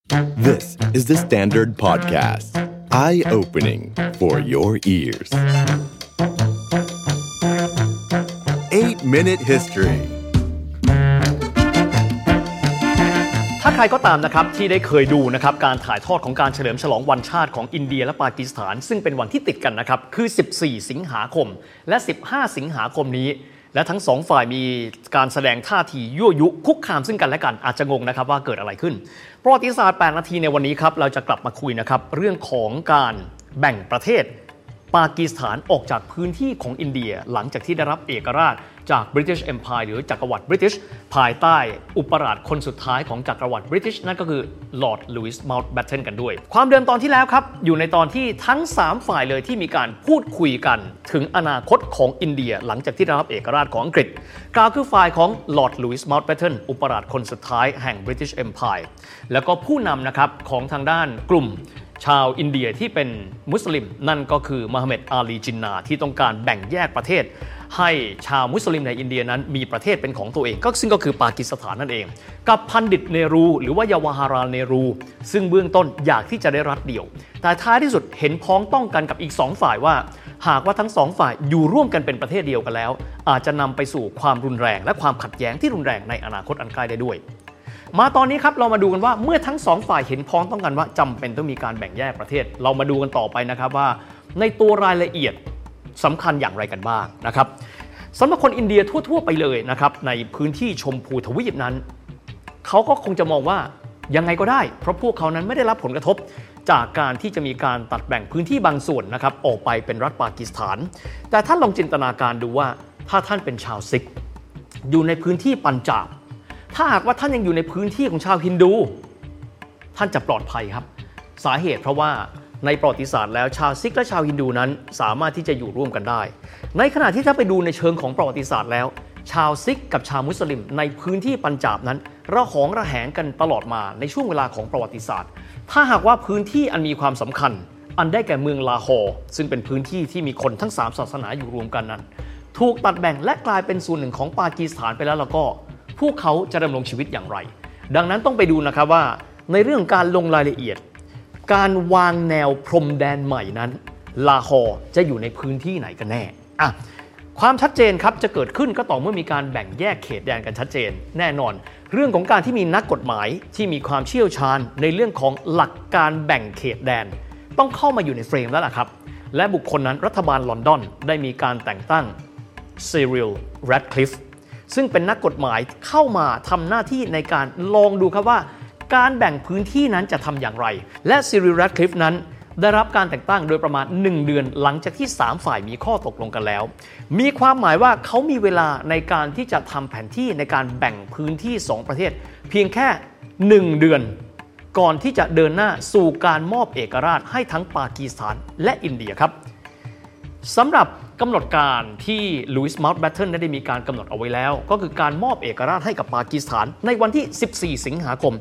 This is the Standard Podcast. Eye-opening for your ears. 8-Minute History. ถ้าใครก็ตามนะครับที่ได้เคยดูนะครับการถ่ายทอดของการเฉลิมฉลองวันชาติของอินเดียและปากีสถานซึ่งเป็นวันที่ติดกันนะครับคือ14สิงหาคมและ15สิงหาคมนี้และทั้งสองฝ่ายมีการแสดงท่าทียั่วยุคุกคามซึ่งกันและกันอาจจะงงนะครับว่าเกิดอะไรขึ้นประวัติศาสตร์8นาทีในวันนี้ครับเราจะกลับมาคุยนะครับเรื่องของการแบ่งประเทศปากีสถานออกจากพื้นที่ของอินเดียหลังจากที่ได้รับเอกราชจาก British Empire หรือจักรวรรดิ British ภายใต้อุปราชคนสุดท้ายของจักรวรรดิ British นั่นก็คือ Lord Louis Mountbatten กันด้วยความเดิมตอนที่แล้วครับอยู่ในตอนที่ทั้ง3ฝ่ายเลยที่มีการพูดคุยกันถึงอนาคตของอินเดียหลังจากที่ได้รับเอกราชของอังกฤษกล่าวคือฝ่ายของ Lord Louis Mountbatten อุปราชคนสุดท้ายแห่ง British Empire แล้วก็ผู้นำนะครับของทางด้านกลุ่มชาวอินเดียที่เป็นมุสลิมนั่นก็คือมหาเม็ดอาลีจินนาที่ต้องการแบ่งแยกประเทศให้ชาวมุสลิมในอินเดียนั้นมีประเทศเป็นของตัวเองก็ซึ่งก็คือปากีสถานนั่นเองกับพันดิตเนรูหรือว่ายาวาฮาราลเนรูซึ่งเบื้องต้นอยากที่จะได้รัฐเดี่ยวแต่ท้ายที่สุดเห็นพ้องต้องกันกับอีก2ฝ่ายว่าหากว่าทั้ง2ฝ่ายอยู่ร่วมกันเป็นประเทศเดียวกันแล้วอาจจะนำไปสู่ความรุนแรงและความขัดแย้งที่รุนแรงในอนาคตอันใกล้ได้ด้วยมาตอนนี้ครับเรามาดูกันว่าเมื่อทั้ง2ฝ่ายเห็นพ้องต้องกันว่าจำเป็นต้องมีการแบ่งแยกประเทศเรามาดูกันต่อไปนะครับว่าในตัวรายละเอียดสำคัญอย่างไรกันบ้างนะครับสำหรับคนอินเดียทั่วๆไปเลยนะครับในพื้นที่ชมพูทวีปนั้นเขาก็คงจะมองว่ายังไงก็ได้เพราะพวกเขานั้นไม่ได้รับผลกระทบจากการที่จะมีการตัดแบ่งพื้นที่บางส่วนนะครับออกไปเป็นรัฐปากีสถานแต่ท่านลองจินตนาการดูว่าถ้าท่านเป็นชาวซิกอยู่ในพื้นที่ปัญจาบถ้าหากว่าท่านยังอยู่ในพื้นที่ของชาวฮินดูท่านจะปลอดภัยครับสาเหตุเพราะว่าในประวัติศาสตร์แล้วชาวซิกและชาวฮินดูนั้นสามารถที่จะอยู่ร่วมกันได้ในขณะที่ถ้าไปดูในเชิงของประวัติศาสตร์แล้วชาวซิกกับชาวมุสลิมในพื้นที่ปัญจาบนั้นระหองระแหงกันตลอดมาในช่วงเวลาของประวัติศาสตร์ถ้าหากว่าพื้นที่อันมีความสำคัญอันได้แก่เมืองลาฮอร์ซึ่งเป็นพื้นที่ที่มีคนทั้ง3ศาสนาอยู่รวมกันนั้นถูกตัดแบ่งและกลายเป็นส่วนหนึ่งของปากีสถานไปแล้วก็พวกเขาจะดำรงชีวิตอย่างไรดังนั้นต้องไปดูนะครับว่าในเรื่องการลงรายละเอียดการวางแนวพรมแดนใหม่นั้นลาฮอร์จะอยู่ในพื้นที่ไหนกันแน่ความชัดเจนครับจะเกิดขึ้นก็ต่อเมื่อมีการแบ่งแยกเขตแดนกันชัดเจนแน่นอนเรื่องของการที่มีนักกฎหมายที่มีความเชี่ยวชาญในเรื่องของหลักการแบ่งเขตแดนต้องเข้ามาอยู่ในเฟรมแล้วล่ะครับและบุคคลนั้นรัฐบาลลอนดอนได้มีการแต่งตั้งซีริล แรดคลิฟซึ่งเป็นนักกฎหมายเข้ามาทำหน้าที่ในการลองดูครับว่าการแบ่งพื้นที่นั้นจะทำอย่างไรและซีริล แรดคลิฟนั้นได้รับการแต่งตั้งโดยประมาณ1เดือนหลังจากที่3ฝ่ายมีข้อตกลงกันแล้วมีความหมายว่าเขามีเวลาในการที่จะทำแผนที่ในการแบ่งพื้นที่2ประเทศเพียงแค่1เดือนก่อนที่จะเดินหน้าสู่การมอบเอกราชให้ทั้งปากีสถานและอินเดียครับสำหรับกำหนดการที่ลุยส์ มัลต์แบตเทิลได้มีการกำหนดเอาไว้แล้วก็คือการมอบเอกราชให้กับปากีสถานในวันที่14สิงหาคม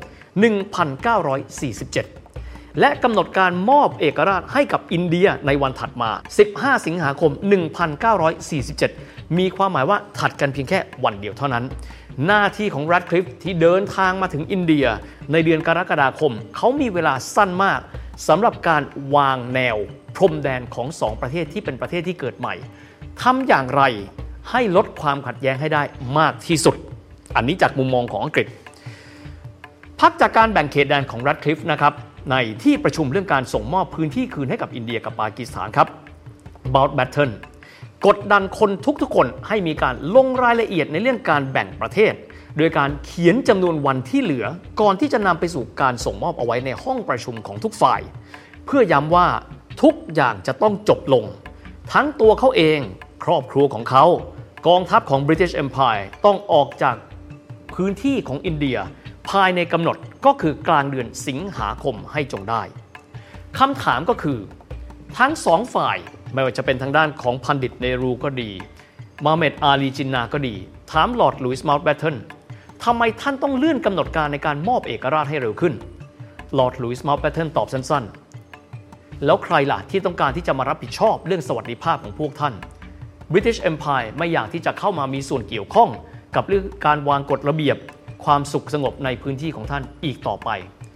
1947และกำหนดการมอบเอกราชให้กับอินเดียในวันถัดมา15สิงหาคม1947มีความหมายว่าถัดกันเพียงแค่วันเดียวเท่านั้นหน้าที่ของ แรดคลิฟที่เดินทางมาถึงอินเดียในเดือนกรกฎาคมเขามีเวลาสั้นมากสำหรับการวางแนวพรมแดนของ2ประเทศที่เป็นประเทศที่เกิดใหม่ทำอย่างไรให้ลดความขัดแย้งให้ได้มากที่สุดอันนี้จากมุมมองของอังกฤษพักจากการแบ่งเขตแดนของ แรดคลิฟนะครับในที่ประชุมเรื่องการส่งมอบพื้นที่คืนให้กับอินเดียกับปากีสถานครับ Mountbatten กดดันคนทุกคนให้มีการลงรายละเอียดในเรื่องการแบ่งประเทศโดยการเขียนจำนวนวันที่เหลือก่อนที่จะนำไปสู่การส่งมอบเอาไว้ในห้องประชุมของทุกฝ่ายเพื่อย้ำว่าทุกอย่างจะต้องจบลงทั้งตัวเขาเองครอบครัวของเขากองทัพของ British Empire ต้องออกจากพื้นที่ของอินเดียภายในกำหนดก็คือกลางเดือนสิงหาคมให้จงได้คำถามก็คือทั้ง2ฝ่ายไม่ว่าจะเป็นทางด้านของพันดิตเนรูก็ดีมหาเม็ดอาลีจินนาก็ดีถามลอร์ดลุยส์ มัลต์แบตเทิลทำไมท่านต้องเลื่อนกำหนดการในการมอบเอกราชให้เร็วขึ้นลอร์ดลุยส์ มัลต์แบตเทิลตอบสั้นๆแล้วใครล่ะที่ต้องการที่จะมารับผิดชอบเรื่องสวัสดิภาพของพวกท่าน British Empire ไม่อยากที่จะเข้ามามีส่วนเกี่ยวข้องกับเรื่องการวางกฎระเบียบความสุขสงบในพื้นที่ของท่านอีกต่อไป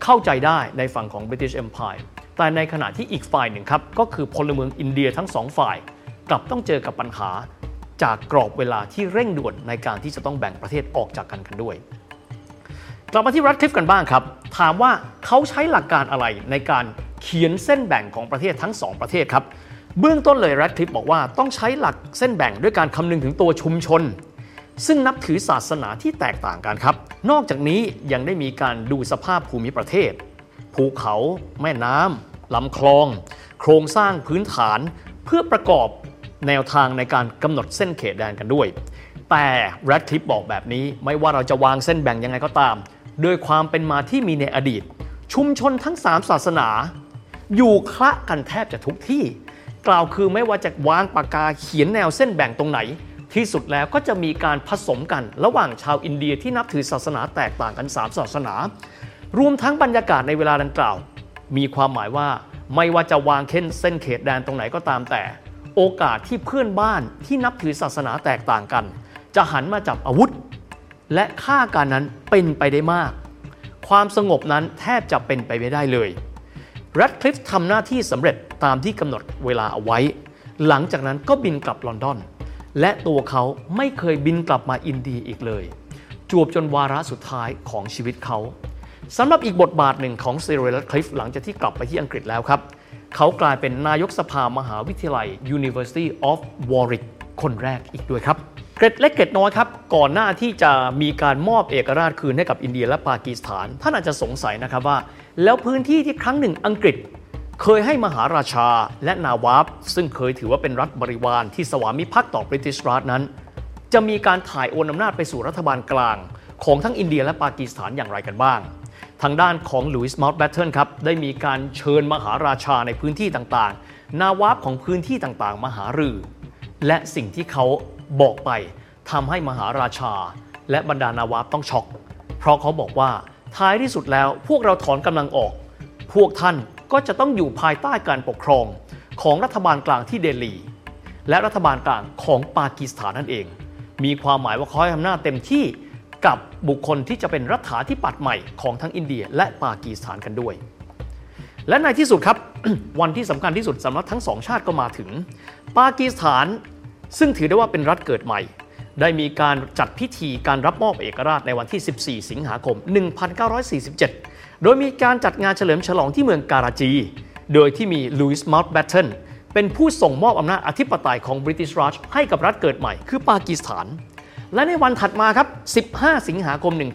เข้าใจได้ในฝั่งของ British Empire แต่ในขณะที่อีกฝ่ายหนึ่งครับก็คือพลเมืองอินเดียทั้งสองฝ่ายกลับต้องเจอกับปัญหาจากกรอบเวลาที่เร่งด่วนในการที่จะต้องแบ่งประเทศออกจากกันด้วยกลับมาที่รัดคลิฟกันบ้างครับถามว่าเขาใช้หลักการอะไรในการเขียนเส้นแบ่งของประเทศทั้ง2ประเทศครับเบื้องต้นเลยรัดคลิฟบอกว่าต้องใช้หลักเส้นแบ่งด้วยการคำนึงถึงตัวชุมชนซึ่งนับถือศาสนาที่แตกต่างกันครับนอกจากนี้ยังได้มีการดูสภาพภูมิประเทศภูเขาแม่น้ำลำคลองโครงสร้างพื้นฐานเพื่อประกอบแนวทางในการกำหนดเส้นเขตแดนกันด้วยแต่แรดคลิฟบอกแบบนี้ไม่ว่าเราจะวางเส้นแบ่งยังไงก็ตามโดยความเป็นมาที่มีในอดีตชุมชนทั้ง3ศาสนาอยู่คละกันแทบจะทุกที่กล่าวคือไม่ว่าจะวางปากกาเขียนแนวเส้นแบ่งตรงไหนที่สุดแล้วก็จะมีการผสมกันระหว่างชาวอินเดียที่นับถือศาสนาแตกต่างกัน3ศาสนารวมทั้งบรรยากาศในเวลาดังกล่าวมีความหมายว่าไม่ว่าจะวางเส้นเขตแดนตรงไหนก็ตามแต่โอกาสที่เพื่อนบ้านที่นับถือศาสนาแตกต่างกันจะหันมาจับอาวุธและฆ่ากันนั้นเป็นไปได้มากความสงบนั้นแทบจะเป็นไปไม่ได้เลยแรดคลิฟทำหน้าที่สำเร็จตามที่กำหนดเวลาเอาไว้หลังจากนั้นก็บินกลับลอนดอนและตัวเขาไม่เคยบินกลับมาอินเดียอีกเลยจวบจนวาระสุดท้ายของชีวิตเขาสำหรับอีกบทบาทหนึ่งของเซริล แรดคลิฟหลังจากที่กลับไปที่อังกฤษแล้วครับเขากลายเป็นนายกสภามหาวิทยาลัย University of Warwick คนแรกอีกด้วยครับเกร็ดเล็กเกร็ดน้อยครับก่อนหน้าที่จะมีการมอบเอกราชคืนให้กับอินเดียและปากีสถานท่านอาจจะสงสัยนะครับว่าแล้วพื้นที่ที่ครั้งหนึ่งอังกฤษเคยให้มหาราชาและนาวาบซึ่งเคยถือว่าเป็นรัฐบริวารที่สวามิภักดิ์ต่อบริติชรัฐนั้นจะมีการถ่ายโอนอำนาจไปสู่รัฐบาลกลางของทั้งอินเดียและปากีสถานอย่างไรกันบ้างทางด้านของลุยส์ เมาท์แบตเทิลครับได้มีการเชิญมหาราชาในพื้นที่ต่างๆนาวาบของพื้นที่ต่างๆมาหารือและสิ่งที่เขาบอกไปทำให้มหาราชาและบรรดานาวาบต้องช็อกเพราะเขาบอกว่าท้ายที่สุดแล้วพวกเราถอนกำลังออกพวกท่านก็จะต้องอยู่ภายใต้การปกครองของรัฐบาลกลางที่เดลีและรัฐบาลกลางของปากีสถานนั่นเองมีความหมายว่าเขาให้อำนาจเต็มที่กับบุคคลที่จะเป็นรัฐาธิปัตย์ใหม่ของทั้งอินเดียและปากีสถานกันด้วยและในที่สุดครับ วันที่สำคัญที่สุดสำหรับทั้งสองชาติก็มาถึงปากีสถานซึ่งถือได้ว่าเป็นรัฐเกิดใหม่ได้มีการจัดพิธีการรับมอบเอกราชในวันที่ 14 สิงหาคม 1947 โดยมีการจัดงานเฉลิมฉลองที่เมืองการาจีโดยที่มีลุยส์ เมาท์แบตเทิลเป็นผู้ส่งมอบอำนาจอธิปไตยของบริติชรัฐให้กับรัฐเกิดใหม่คือปากีสถานและในวันถัดมาครับ 15 สิงหาคม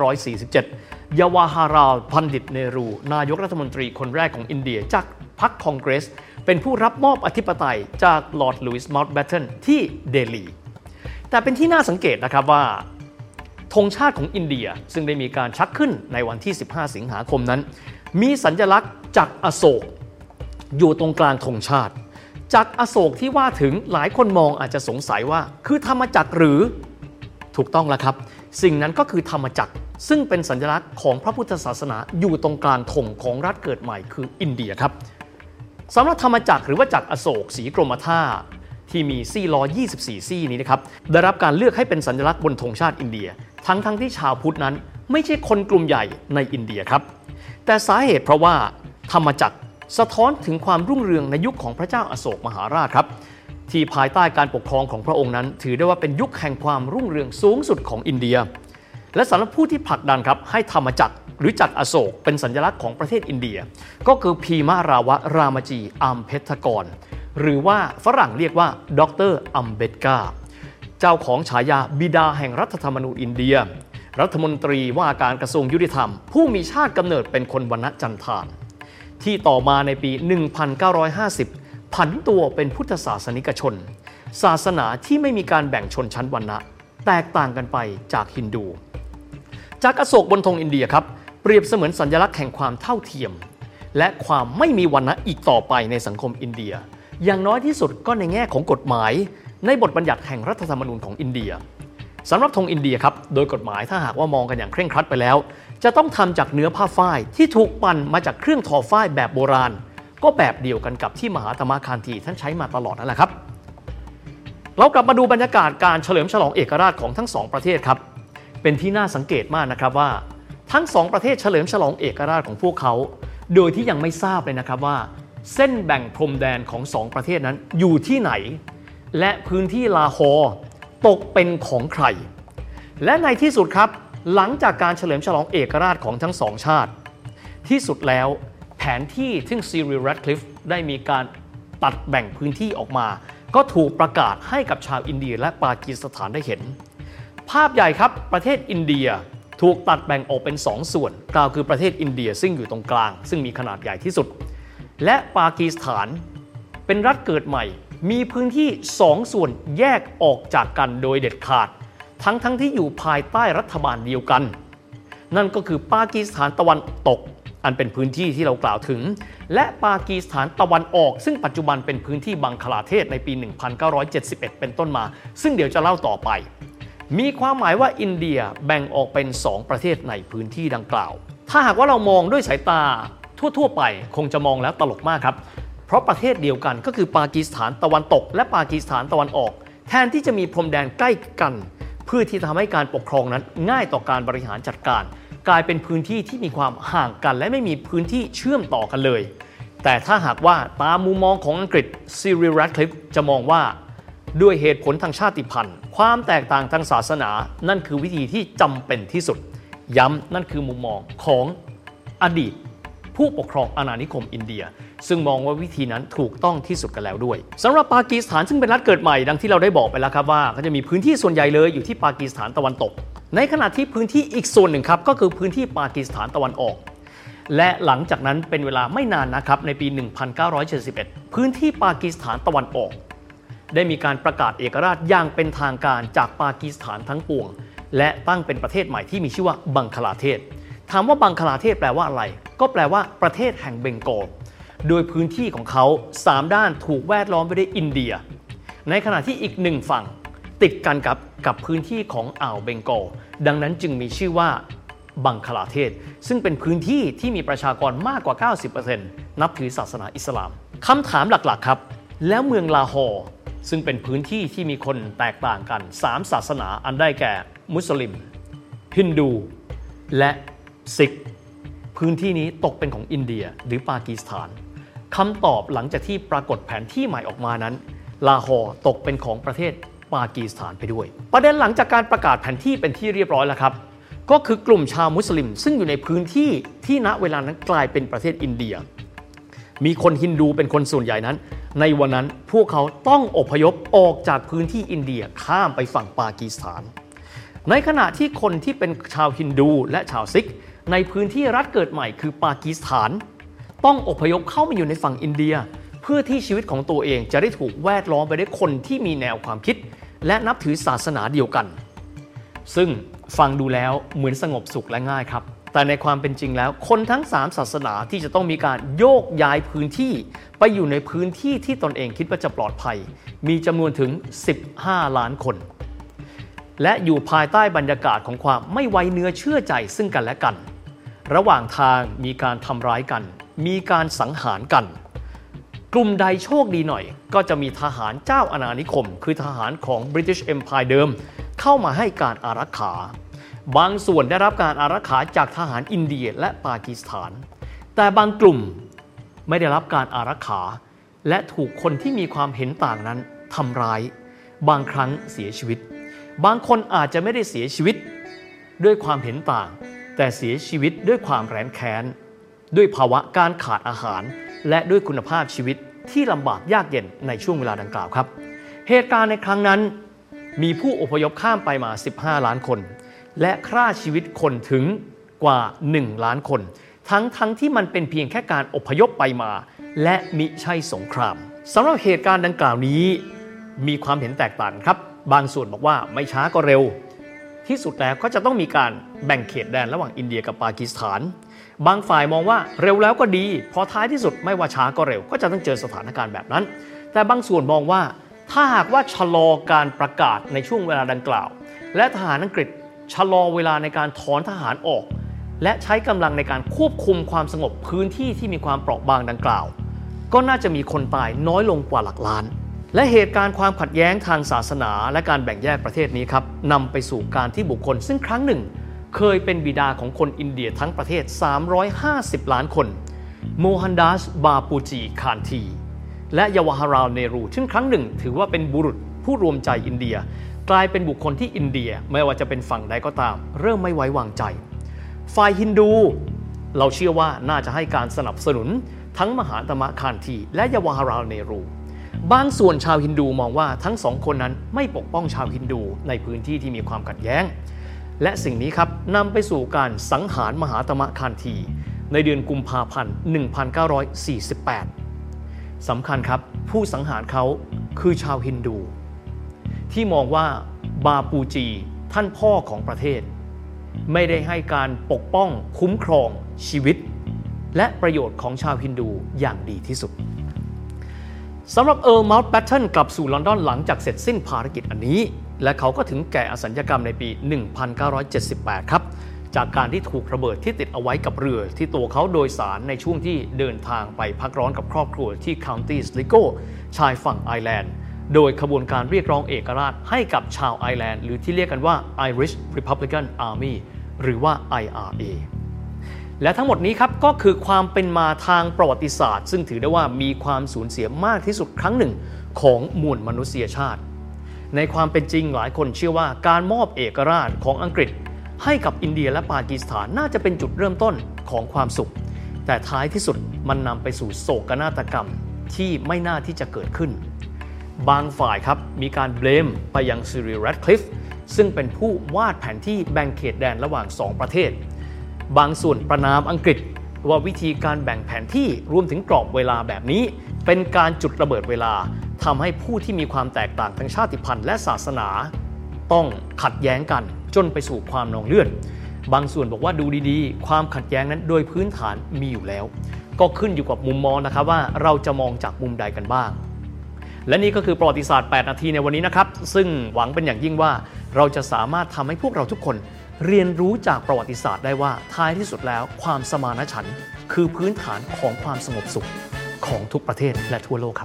1947 ยาวาฮาราล พันดิตเนรูนายกรัฐมนตรีคนแรกของอินเดียจากพรรคคองเกรสเป็นผู้รับมอบอธิปไตยจากลอร์ดลุยส์ เมาท์แบตเทิลที่เดลีแต่เป็นที่น่าสังเกตนะครับว่าธงชาติของอินเดียซึ่งได้มีการชักขึ้นในวันที่ 15 สิงหาคมนั้นมีสัญลักษณ์จักรอโศกอยู่ตรงกลางธงชาติจักรอโศกที่ว่าถึงหลายคนมองอาจจะสงสัยว่าคือธรรมจักรหรือถูกต้องแล้วครับสิ่งนั้นก็คือธรรมจักรซึ่งเป็นสัญลักษณ์ของพระพุทธศาสนาอยู่ตรงกลางธงของรัฐเกิดใหม่คืออินเดียครับสำหรับธรรมจักรหรือว่าจักรอโศกสีกรมท่าที่มีซี่ล้อ24ซี่นี้นะครับได้รับการเลือกให้เป็นสัญลักษณ์บนธงชาติอินเดียทั้งที่ชาวพุทธนั้นไม่ใช่คนกลุ่มใหญ่ในอินเดียครับแต่สาเหตุเพราะว่าธรรมจักรสะท้อนถึงความรุ่งเรืองในยุคของพระเจ้าอโศกมหาราชครับที่ภายใต้การปกครองของพระองค์นั้นถือได้ว่าเป็นยุคแห่งความรุ่งเรืองสูงสุดของอินเดียและสำหรับผู้ที่ผลักดันครับให้ธรรมจักรหรือจักรอโศกเป็นสัญลักษณ์ของประเทศอินเดียก็คือพีมาราวะรามจีอัมเพทกรหรือว่าฝรั่งเรียกว่าดร.อัมเบดกาเจ้าของฉายาบิดาแห่งรัฐธรรมนูญอินเดียรัฐมนตรีว่าการกระทรวงยุติธรรมผู้มีชาติกำเนิดเป็นคนวรรณจันทานที่ต่อมาในปี 1950 ผันตัวเป็นพุทธศาสนิกชนศาสนาที่ไม่มีการแบ่งชนชั้นวรรณะแตกต่างกันไปจากฮินดูจักรอโศกบนธงอินเดียครับเปรียบเสมือนสัญลักษณ์แห่งความเท่าเทียมและความไม่มีวรรณะอีกต่อไปในสังคมอินเดียอย่างน้อยที่สุดก็ในแง่ของกฎหมายในบทบัญญัติแห่งรัฐธรรมนูญของอินเดียสำหรับธงอินเดียครับโดยกฎหมายถ้าหากว่ามองกันอย่างเคร่งครัดไปแล้วจะต้องทำจากเนื้อผ้าฝ้ายที่ถูกปั่นมาจากเครื่องทอฝ้ายแบบโบราณก็แบบเดียวกันกับที่มหาธรรมคานธีท่านใช้มาตลอดนั่นแหละครับเรากลับมาดูบรรยากาศการเฉลิมฉลองเอกราชของทั้งสองประเทศครับเป็นที่น่าสังเกตมากนะครับว่าทั้งสองประเทศเฉลิมฉลองเอกราชของพวกเขาโดยที่ยังไม่ทราบเลยนะครับว่าเส้นแบ่งพรมแดนของสองประเทศนั้นอยู่ที่ไหนและพื้นที่ลาฮอร์ตกเป็นของใครและในที่สุดครับหลังจากการเฉลิมฉลองเอกราชของทั้งสองชาติที่สุดแล้วแผนที่ซึ่งซีริล แรดคลิฟฟ์ได้มีการตัดแบ่งพื้นที่ออกมาก็ถูกประกาศให้กับชาวอินเดียและปากีสถานได้เห็นภาพใหญ่ครับประเทศอินเดียถูกตัดแบ่งออกเป็น2ส่วนกล่าวคือประเทศอินเดียซึ่งอยู่ตรงกลางซึ่งมีขนาดใหญ่ที่สุดและปากีสถานเป็นรัฐเกิดใหม่มีพื้นที่2ส่วนแยกออกจากกันโดยเด็ดขาดทั้งที่อยู่ภายใต้รัฐบาลเดียวกันนั่นก็คือปากีสถานตะวันตกอันเป็นพื้นที่ที่เรากล่าวถึงและปากีสถานตะวันออกซึ่งปัจจุบันเป็นพื้นที่บังคลาเทศในปี 1971 เป็นต้นมาซึ่งเดี๋ยวจะเล่าต่อไปมีความหมายว่าอินเดียแบ่งออกเป็น2ประเทศในพื้นที่ดังกล่าวถ้าหากว่าเรามองด้วยสายตาทั่วๆไปคงจะมองแล้วตลกมากครับเพราะประเทศเดียวกันก็คือปากีสถานตะวันตกและปากีสถานตะวันออกแทนที่จะมีพรมแดนใกล้กันเพื่อที่จะทำให้การปกครองนั้นง่ายต่อการบริหารจัดการกลายเป็นพื้นที่ที่มีความห่างกันและไม่มีพื้นที่เชื่อมต่อกันเลยแต่ถ้าหากว่าตามมุมมองของอังกฤษซีริล แรดคลิฟฟ์จะมองว่าด้วยเหตุผลทางชาติพันธุ์ความแตกต่างทางศาสนานั่นคือวิธีที่จำเป็นที่สุดย้ำนั่นคือมุมมองของอดีตผู้ปกครองอาณานิคมอินเดียซึ่งมองว่าวิธีนั้นถูกต้องที่สุดกันแล้วด้วยสำหรับปากีสถานซึ่งเป็นรัฐเกิดใหม่ดังที่เราได้บอกไปแล้วครับว่าก็จะมีพื้นที่ส่วนใหญ่เลยอยู่ที่ปากีสถานตะวันตกในขณะที่พื้นที่อีกส่วนหนึ่งครับก็คือพื้นที่ปากีสถานตะวันออกและหลังจากนั้นเป็นเวลาไม่นานนะครับในปี 1971 พื้นที่ปากีสถานตะวันออกได้มีการประกาศเอกราชอย่างเป็นทางการจากปากีสถานทั้งปวงและตั้งเป็นประเทศใหม่ที่มีชื่อว่าบังคลาเทศถามว่าบังคลาเทศแปลว่าอะไรก็แปลว่าประเทศแห่งเบงกอลโดยพื้นที่ของเขา3ด้านถูกแวดล้อมไปด้วยอินเดียในขณะที่อีก1ฝั่งติดกันกับพื้นที่ของอ่าวเบงกอลดังนั้นจึงมีชื่อว่าบังคลาเทศซึ่งเป็นพื้นที่ที่มีประชากรมากกว่า 90% นับถือศาสนาอิสลามคำถามหลักๆครับแล้วเมืองลาฮอร์ซึ่งเป็นพื้นที่ที่มีคนแตกต่างกัน3ศาสนาอันได้แก่มุสลิมฮินดูและซิกพื้นที่นี้ตกเป็นของอินเดียหรือปากีสถานคำตอบหลังจากที่ปรากฏแผนที่ใหม่ออกมานั้นลาฮอร์ตกเป็นของประเทศปากีสถานไปด้วยประเด็นหลังจากการประกาศแผนที่เป็นที่เรียบร้อยแล้วครับก็คือกลุ่มชาวมุสลิมซึ่งอยู่ในพื้นที่ที่ณเวลานั้นกลายเป็นประเทศอินเดียมีคนฮินดูเป็นคนส่วนใหญ่นั้นในวันนั้นพวกเขาต้องอพยพออกจากพื้นที่อินเดียข้ามไปฝั่งปากีสถานในขณะที่คนที่เป็นชาวฮินดูและชาวซิกในพื้นที่รัฐเกิดใหม่คือปากีสถานต้องอพยพเข้ามาอยู่ในฝั่งอินเดียเพื่อที่ชีวิตของตัวเองจะได้ถูกแวดล้อมไปด้วยคนที่มีแนวความคิดและนับถือศาสนาเดียวกันซึ่งฟังดูแล้วเหมือนสงบสุขและง่ายครับแต่ในความเป็นจริงแล้วคนทั้ง3ศาสนาที่จะต้องมีการโยกย้ายพื้นที่ไปอยู่ในพื้นที่ที่ตนเองคิดว่าจะปลอดภัยมีจำนวนถึง15 ล้านคนและอยู่ภายใต้บรรยากาศของความไม่ไว้เนื้อเชื่อใจซึ่งกันและกันระหว่างทางมีการทำร้ายกันมีการสังหารกันกลุ่มใดโชคดีหน่อยก็จะมีทหารเจ้าอาณานิคมคือทหารของ British Empire เดิมเข้ามาให้การอารักขาบางส่วนได้รับการอารักขาจากทหารอินเดียและปากีสถานแต่บางกลุ่มไม่ได้รับการอารักขาและถูกคนที่มีความเห็นต่างนั้นทำร้ายบางครั้งเสียชีวิตบางคนอาจจะไม่ได้เสียชีวิตด้วยความเห็นต่างแต่เสียชีวิตด้วยความแร้นแค้นด้วยภาวะการขาดอาหารและด้วยคุณภาพชีวิตที่ลำบากยากเย็นในช่วงเวลาดังกล่าวครับเหตุการณ์ในครั้งนั้นมีผู้อพยพข้ามไปมา15 ล้านคนและฆ่าชีวิตคนถึงกว่า1 ล้านคนทั้งที่มันเป็นเพียงแค่การอพยพไปมาและมิใช่สงครามสำหรับเหตุการณ์ดังกล่าวนี้มีความเห็นแตกต่างครับบางส่วนบอกว่าไม่ช้าก็เร็วที่สุดแล้วก็จะต้องมีการแบ่งเขตแดนระหว่างอินเดียกับปากีสถานบางฝ่ายมองว่าเร็วแล้วก็ดีพอท้ายที่สุดไม่ว่าช้าก็เร็วก็จะต้องเจอสถานการณ์แบบนั้นแต่บางส่วนมองว่าถ้าหากว่าชะลอการประกาศในช่วงเวลาดังกล่าวและทหารอังกฤษชะลอเวลาในการถอนทหารออกและใช้กำลังในการควบคุมความสงบพื้นที่ที่มีความเปราะบางดังกล่าวก็น่าจะมีคนตายน้อยลงกว่าหลักล้านและเหตุการณ์ความขัดแย้งทางศาสนาและการแบ่งแยกประเทศนี้ครับนำไปสู่การที่บุคคลซึ่งครั้งหนึ่งเคยเป็นบิดาของคนอินเดียทั้งประเทศ350ล้านคนโมฮันดัสบาปูจีคานทีและเยาวาฮาราลเนรูซึ่งครั้งหนึ่งถือว่าเป็นบุรุษผู้รวมใจอินเดียกลายเป็นบุคคลที่อินเดียไม่ว่าจะเป็นฝั่งใดก็ตามเริ่มไม่ไว้วางใจฝ่ายฮินดูเราเชื่อว่าน่าจะให้การสนับสนุนทั้งมหาตมะคานทีและเยาวาฮาราลเนรูบางส่วนชาวฮินดูมองว่าทั้งสองคนนั้นไม่ปกป้องชาวฮินดูในพื้นที่ที่มีความขัดแย้งและสิ่งนี้ครับนำไปสู่การสังหารมหาตมะคานทีในเดือนกุมภาพันธ์ 1948 สำคัญครับผู้สังหารเขาคือชาวฮินดูที่มองว่าบาปูจีท่านพ่อของประเทศไม่ได้ให้การปกป้องคุ้มครองชีวิตและประโยชน์ของชาวฮินดูอย่างดีที่สุดสำหรับมาอุนต์แบตเทิลกลับสู่ลอนดอนหลังจากเสร็จสิ้นภารกิจอันนี้และเขาก็ถึงแก่อสัญญกรรมในปี 1978 ครับจากการที่ถูกระเบิดที่ติดเอาไว้กับเรือที่ตัวเขาโดยสารในช่วงที่เดินทางไปพักร้อนกับครอบครัวที่คาวน์ตี้สลิโกชายฝั่งไอร์แลนด์โดยขบวนการเรียกร้องเอกราชให้กับชาวไอร์แลนด์หรือที่เรียกกันว่า Irish Republican Army หรือว่า IRA และทั้งหมดนี้ครับก็คือความเป็นมาทางประวัติศาสตร์ซึ่งถือได้ว่ามีความสูญเสียมากที่สุดครั้งหนึ่งของมวลมนุษยชาติในความเป็นจริงหลายคนเชื่อว่าการมอบเอกราชของอังกฤษให้กับอินเดียและปากีสถานน่าจะเป็นจุดเริ่มต้นของความสุขแต่ท้ายที่สุดมันนำไปสู่โศกนาฏกรรมที่ไม่น่าที่จะเกิดขึ้นบางฝ่ายครับมีการเบลมไปยังซิริล แรดคลิฟฟ์ซึ่งเป็นผู้วาดแผนที่แบ่งเขตแดนระหว่าง2ประเทศบางส่วนประณามอังกฤษว่าวิธีการแบ่งแผนที่รวมถึงกรอบเวลาแบบนี้เป็นการจุดระเบิดเวลาทำให้ผู้ที่มีความแตกต่างทางชาติพันธุ์และศาสนาต้องขัดแย้งกันจนไปสู่ความนองเลือดบางส่วนบอกว่าดูดีๆความขัดแย้งนั้นโดยพื้นฐานมีอยู่แล้วก็ขึ้นอยู่กับมุมมองนะครับว่าเราจะมองจากมุมใดกันบ้างและนี่ก็คือประวัติศาสตร์8นาทีในวันนี้นะครับซึ่งหวังเป็นอย่างยิ่งว่าเราจะสามารถทำให้พวกเราทุกคนเรียนรู้จากประวัติศาสตร์ได้ว่าท้ายที่สุดแล้วความสมานฉันท์คือพื้นฐานของความสงบสุขของทุกประเทศและทั่วโลกครับ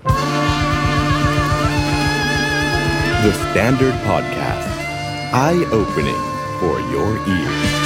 The Standard Podcast Eye Opening for your ears